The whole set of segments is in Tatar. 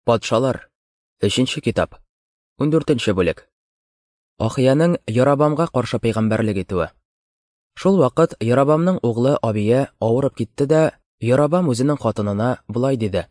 Патшалар. 3-нче китап. 14-нче бүлек. Ахияның Яробамга каршы пәйгамбәрлек итүе. Шул вакыт Яробамның углы Абия авырып китте дә, Яробам үзенең хатынына булай диде: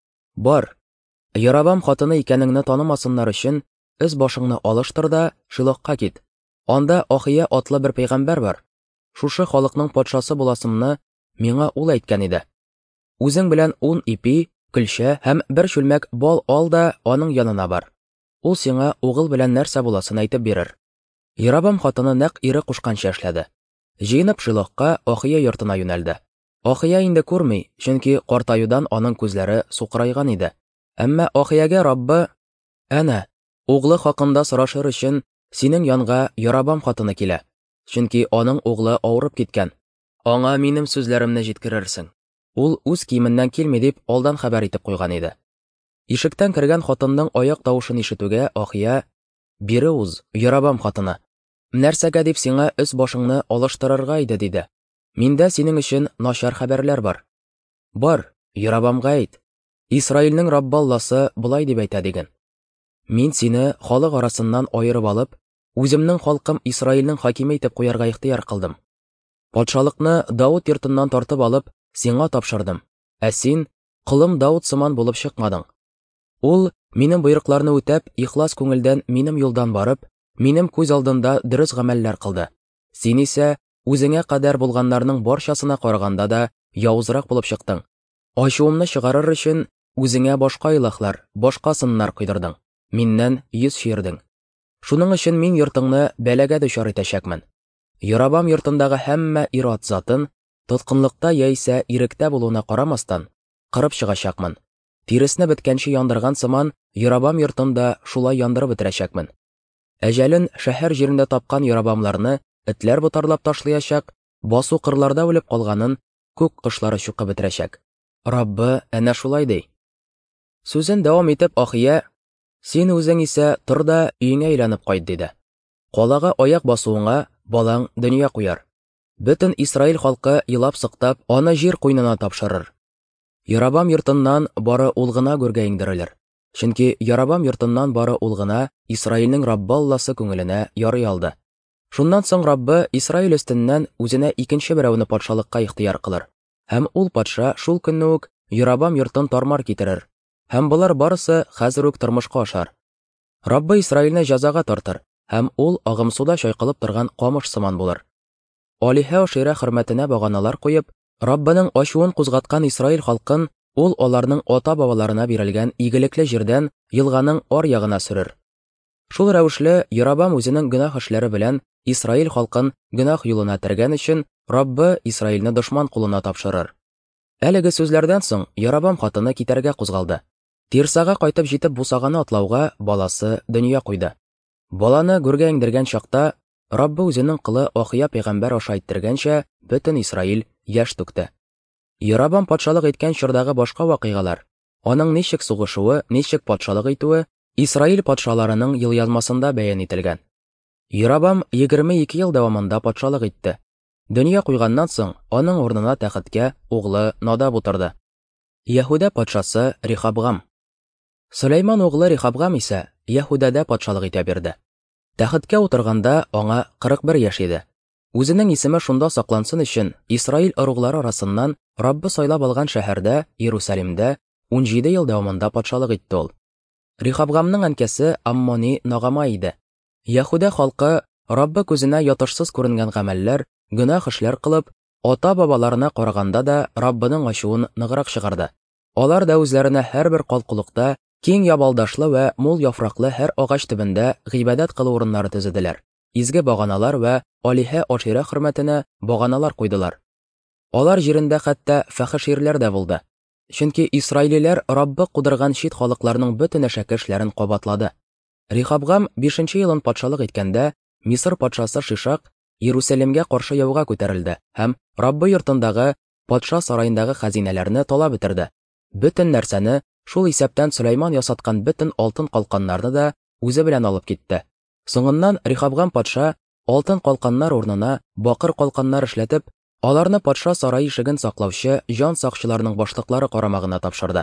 "Бар, Яробам хатыны икәнеңне танымасыннар өчен, үз башыңны алыштыр да Шилохка кит. Анда Ахия атлы бер пәйгамбәр бар. Шушы халыкның патшасы буласымны миңа ул әйткән иде. Үзең белән 10 ипи, көлшә һәм бер чүлмәк бал ал да аның янына бар. Ул сиңа угыл белән нәрсә буласын әйтеп бирер." Яробам хатыны нәкъ ире кушканча эшләде. Җыенып Шилохка Ахия йортына юнәлде. Ахия инде күрми, чөнки картаюдан аның күзләре сукрайган иде. Әмма Ахиягә Раббы: "Әнә, углы хакында сорашыр өчен синең янга Яробам хатыны килә, чөнки аның углы авырып киткән. Аңа минем сүзләремне җиткерерсең. Ул үз киеменнән килми" дип алдан хәбәр итеп куйган иде. Ишектән кергән хатынның аяк тавышын ишетүгә Ахия: "Бире уз, Яробам хатыны. Нәрсәгә дип сиңа өс башыңны алыштырырга иде" диде. "Миндә синең өчен начар хәбәрләр бар. Бар, Яробамга әйт. Исраилнең Раббы Алласы булай дип әйтә диген: Мин сине халык арасыннан аерып алып, үземнең халкым Исраилнең хакиме итеп куярга ихтыяр кылдым. Патшалыкны Давыт йортыннан тартып алып, сиңа тапшырдым. Ә син кылым Давыт сыман булып чыкмадың. Ул минем боерыкларны үтәп, ихлас күңелдән минем юлдан барып, минем күз алдында дөрес гамәлләр кылды. Син исә үзеңә кадәр булганнарның барчасына караганда да явызрак булып чыктың. Ачуымны чыгарыр өчен үзеңә башка илаһлар, башка сыннар койдырдың. Миннән йөз чиердең. Шуның өчен мин йортыңны бәлагә дучар итәчәкмен. Яробам йортындагы һәммә ир-ат затын, тоткынлыкта яисә иректә булуына карамастан, кырып чыгачакмын. Тиресне беткәнче яндырган сыман, Яробам йортында шулай яндырып бетерәчәкмен. Әҗәлен шәһәр җирендә тапкан Яробамларны этләр ботарлап ташлаячак, басу кырларда үлеп калганын күк кошлары чукып бетерәчәк. Раббы әнә шулай ди." Сүзен дәвам итеп Ахия: "Син үзең исә тор да өеңә әйләнеп кайт" диде. "Калага аяк басуыңа балаң дөнья куяр. Бөтен Исраил халкы елап сыктап, аны җир куйнына тапшырыр. Яробам йортыннан бары ул гына гүргә иңдерелер. Чөнки Яробам йортыннан бары ул гына Исраилнең Раббы Алласы күңеленә ярый алды. Шуннан соң Раббы Исраил өстеннән үзенә икенче берәүне патшалыкка ихтыяр кылыр. Һәм ул патша шул көнне үк Яробам йортын тармар китерер. Һәм булар барысы хәзер үк тормышка ашар. Раббы Исраилне җәзага тартыр, һәм ул агым суда чайкалып торган камыш сыман булыр. Алиһә Ашира хөрмәтенә баганалар куеп, Раббының ачуын кузгаткан Исраил халкын ул аларның ата-бабаларына бирелгән игелекле җирдән елганың ар ягына сөрер. Шул рәвешле Яробам үзенең гөнаһ эшләре белән Исраил халкын гөнаһ юлына тергән өчен Раббы Исраилне дошман кулына тапшырыр." Әлеге сүзләрдән соң Яробам хатыны китәргә кузгалды. Тирсага кайтып җитеп бусаганы атлауга баласы дөнья куйды. Баланы гүргә иңдергән чакта Раббы үзенең кылы Ахия пәйгамбәр аша әйттергәнчә бөтен Исраил яшь түкте. Яробам патшалык иткән чордагы башка вакыйгалар, аның ничек сугышуы, ничек патшалык итүе Исраил патшаларының елъязмасында бәян ителгән. Яробам 22 ел дәвамында патшалык итте. Дөнья куйганнан соң аның урынына тәхеткә углы Надаб утырды. Яһүдә патшасы Рехабгам. Сөләйман углы Рехабгам исә Яһүдәдә патшалык итә бирде. Тәхеткә утырганда аңа 41 яшь иде. Үзенең исеме шунда саклансын өчен Исраил ыруглары арасыннан Раббы сайлап алган шәһәрдә, Иерусалимдә 17 ел дәвамында патшалык итте ул. Рехабгамның әнкәсе Аммони Нагама иде. Яһүдә халкы Раббы күзенә ятышсыз күренгән гамәлләр, гөнаһ эшләр кылып, ата-бабаларына караганда да Раббының ачуын ныграк чыгарды. Алар да үзләренә һәрбер калкулыкта киң ябалдашлы вә мул яфраклы һәр агач төбендә гыйбадәт кылу урыннары төзеделәр. Изге баганалар вә Алиһә Ашира хөрмәтенә баганалар куйдылар. Алар җирендә хәтта фәхиширләр дә булды. Чөнки Исраилиләр Раббы кудырган чит халыкларның бөтен әшәке эшләрен кабатлады. Рехабгам 5-нче елын патшалык иткәндә Мисыр патшасы Шишак Иерусалимгә каршы яуга күтәрелде һәм Раббы йортындагы патша сараендагы хәзинәләрне талап иттерде. Бөтен нәрсәне, шул исәптән Сөләйман ясаткан бөтен алтын калканнарны да үзе белән алып китте. Соңыннан Рехабгам патша алтын калканнар урынына бакыр калканнар эшләтеп, аларны патша сарае ишеген саклаучы җан сакчыларның башлыклары карамагына тапшырды.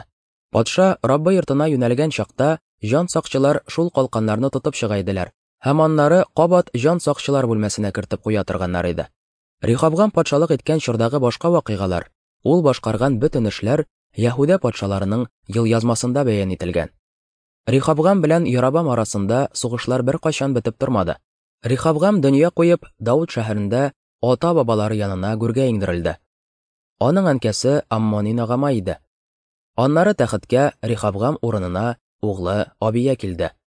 Патша Раббы йортына юнәлгән чакта, җан сакчылар шул калканнарны тотып чыга иделәр, һәм аннары кабат җан сакчылар бүлмәсенә кертеп куя торганнар иде. Рехабгам патшалык иткән чордагы башка вакыйгалар, ул башкарган бөтен эшләр Яһүдә патшаларының елъязмасында бәян ителгән. Рехабгам белән Ярабам арасында сугышлар беркайчан бетеп тормады. Рехабгам дөнья куеп, Давыд шәһәрендә ата-бабалары янына гүргә иңдерелде. Аның әнкәсе Аммони нагама иде. Аннары тәхеткә Рехабгам урынына углы Абия килде.